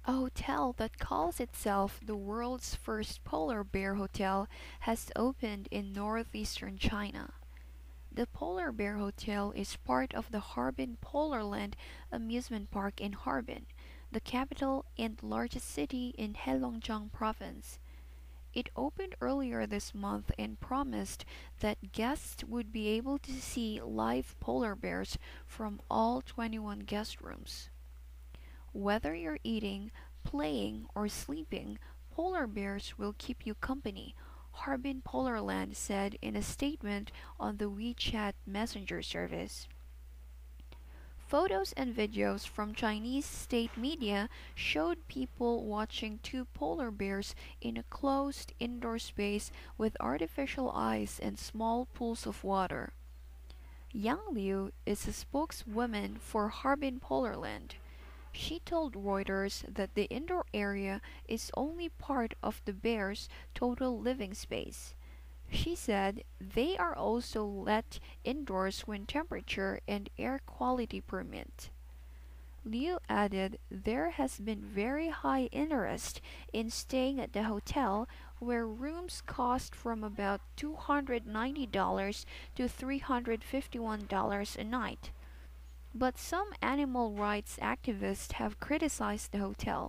A hotel that calls itself the world's first polar bear hotel has opened in northeastern China. The Polar Bear Hotel is part of the Harbin Polarland amusement park in Harbin, the capital and largest city in Heilongjiang province. It opened earlier this month and promised that guests would be able to see live polar bears from all 21 guest rooms. Whether you're eating, playing, or sleeping, polar bears will keep you company, Harbin Polarland said in a statement on the WeChat messenger service. Photos and videos from Chinese state media showed people watching two polar bears in a closed indoor space with artificial ice and small pools of water. Yang Liu is a spokeswoman for Harbin Polarland. She told Reuters that the indoor area is only part of the bear's total living space. She said they are also let indoors when temperature and air quality permit. Liu added there has been very high interest in staying at the hotel, where rooms cost from about $290 to $351 a night. But some animal rights activists have criticized the hotel.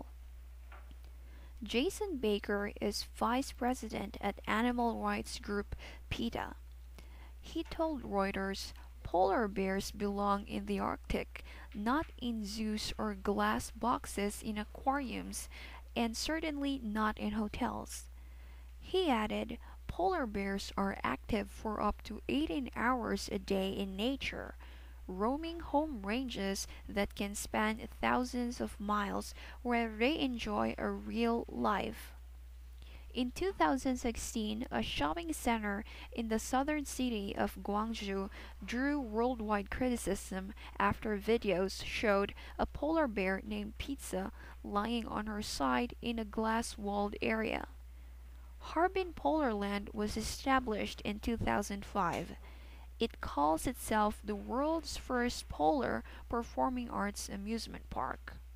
Jason Baker is vice president at animal rights group PETA. He told Reuters polar bears belong in the Arctic, not in zoos or glass boxes in aquariums, and certainly not in hotels. He added polar bears are active for up to 18 hours a day in nature, roaming home ranges that can span thousands of miles where they enjoy a real life. In 2016, a shopping center in the southern city of Guangzhou drew worldwide criticism after videos showed a polar bear named Pizza lying on her side in a glass walled area. Harbin Polarland was established in 2005. It calls itself the world's first polar performing arts amusement park.